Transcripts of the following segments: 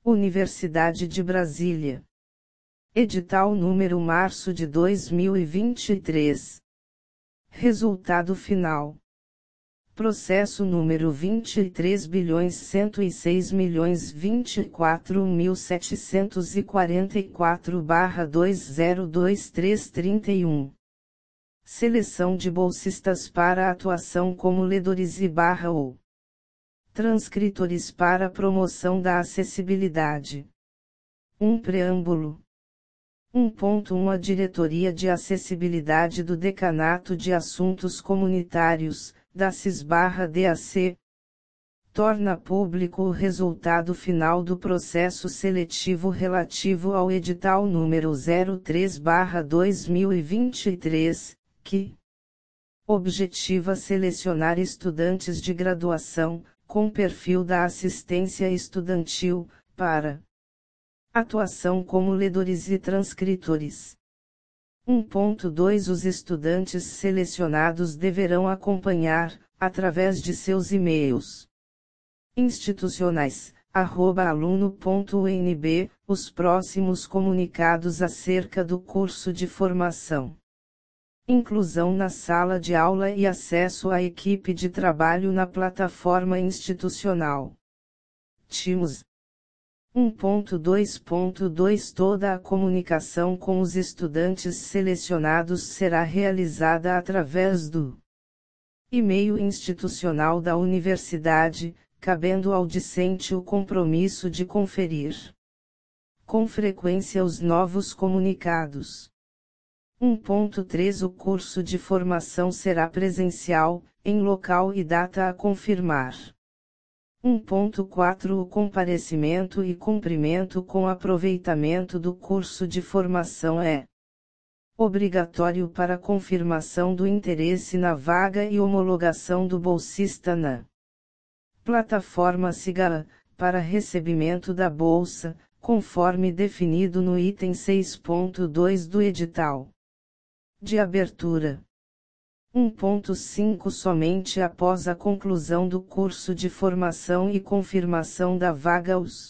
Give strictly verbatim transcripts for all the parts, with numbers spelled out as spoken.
Universidade de Brasília. Edital número março de dois mil e vinte e três. Resultado final. Processo número vinte e três bilhões cento e seis milhões vinte e quatro mil setecentos e quarenta e quatro barra dois zero dois três trinta e um. Seleção de bolsistas para atuação como ledores e barra ou transcritores para promoção da acessibilidade. um Preâmbulo. um ponto um A Diretoria de Acessibilidade do Decanato de Assuntos Comunitários, da C I S-D A C, torna público o resultado final do processo seletivo relativo ao edital número zero três barra dois mil e vinte e três, que objetiva selecionar estudantes de graduação, com perfil da assistência estudantil, para atuação como ledores e transcritores. um ponto dois Os estudantes selecionados deverão acompanhar, através de seus e-mails institucionais, arroba aluno ponto u n b, os próximos comunicados acerca do curso de formação. Inclusão na sala de aula e acesso à equipe de trabalho na plataforma institucional. Timos. um ponto dois ponto dois Toda a comunicação com os estudantes selecionados será realizada através do e-mail institucional da universidade, cabendo ao discente o compromisso de conferir com frequência os novos comunicados. um ponto três O curso de formação será presencial, em local e data a confirmar. um ponto quatro O comparecimento e cumprimento com aproveitamento do curso de formação é obrigatório para confirmação do interesse na vaga e homologação do bolsista na plataforma SIGA, para recebimento da bolsa, conforme definido no item seis ponto dois do edital de abertura. um ponto cinco Somente após a conclusão do curso de formação e confirmação da vaga os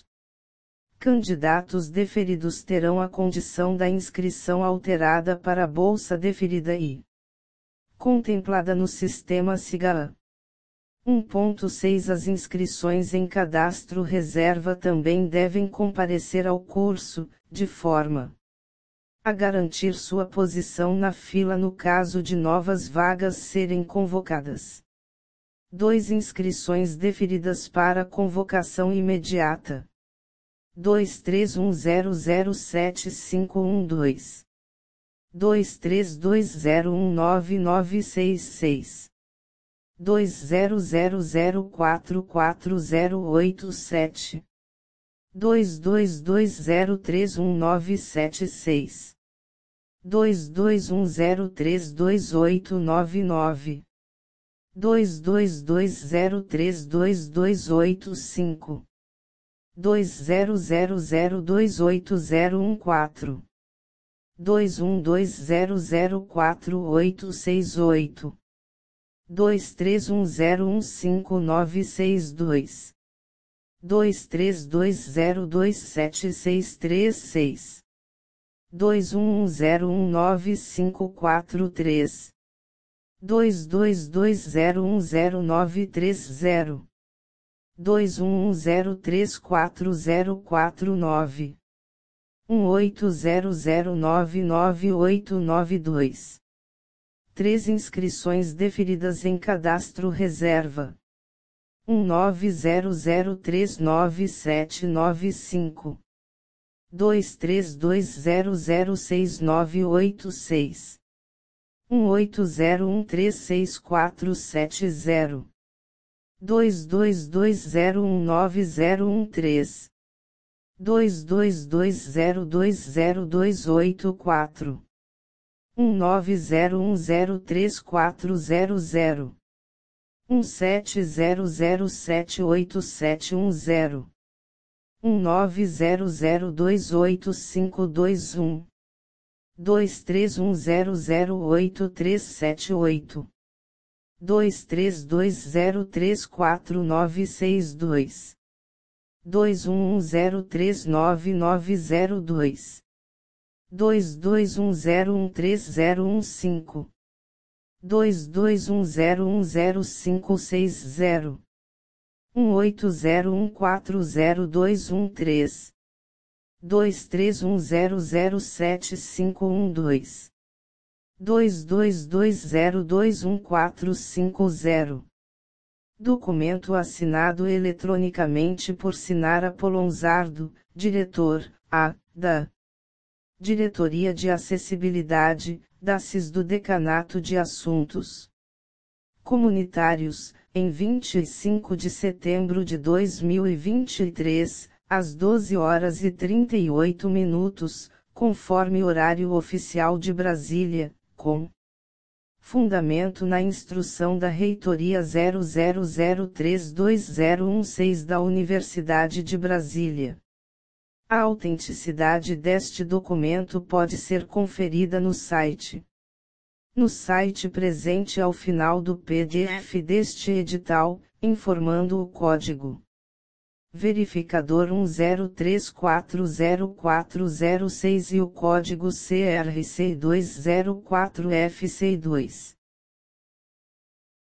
candidatos deferidos terão a condição da inscrição alterada para a bolsa deferida e contemplada no sistema SIGA. um ponto seis As inscrições em cadastro reserva também devem comparecer ao curso, de forma a garantir sua posição na fila no caso de novas vagas serem convocadas. dois Inscrições deferidas para convocação imediata. dois três um zero zero sete cinco um dois. dois três dois zero um nove nove seis seis. dois zero zero zero quatro quatro zero oito sete. dois dois dois zero três um nove sete seis. dois dois um zero três dois oito nove nove. dois dois dois zero três dois dois oito cinco. dois zero zero zero dois oito zero um quatro. dois um dois zero zero quatro oito seis oito. dois três um zero um cinco nove seis dois. dois três dois zero dois sete seis três seis. dois um um zero um nove cinco quatro três. dois dois dois zero um zero nove três zero. dois um um zero três quatro zero quatro nove. um oito zero zero nove nove oito nove dois. três Inscrições deferidas em cadastro reserva. um nove zero zero três nove sete nove cinco. dois três dois zero zero seis nove oito seis. um oito zero um três seis quatro sete zero. dois dois dois zero um nove zero um três. dois dois dois zero dois zero dois oito quatro. um nove zero um zero três quatro zero zero. um sete zero zero sete oito sete um zero. um nove zero zero dois oito cinco dois um. dois três um zero zero oito três sete oito. dois três dois zero três quatro nove seis dois. dois um um zero três nove nove zero dois, dois dois um zero um três zero um cinco, dois dois um zero um zero cinco seis zero, um oito zero um quatro zero dois um três, dois três um zero zero sete cinco um dois, dois dois dois zero dois um quatro cinco zero. Documento assinado eletronicamente por Sinara Polonzardo, diretor, A, da Diretoria de Acessibilidade, da C I S do Decanato de Assuntos Comunitários, em vinte e cinco de setembro de dois mil e vinte e três, às doze horas e trinta e oito minutos, conforme horário oficial de Brasília, com fundamento na instrução da Reitoria zero zero zero três dois zero um seis da Universidade de Brasília. A autenticidade deste documento pode ser conferida no site. No site presente ao final do P D F deste edital, informando o código verificador um zero três quatro zero quatro zero seis e o código C R C dois zero quatro F C dois.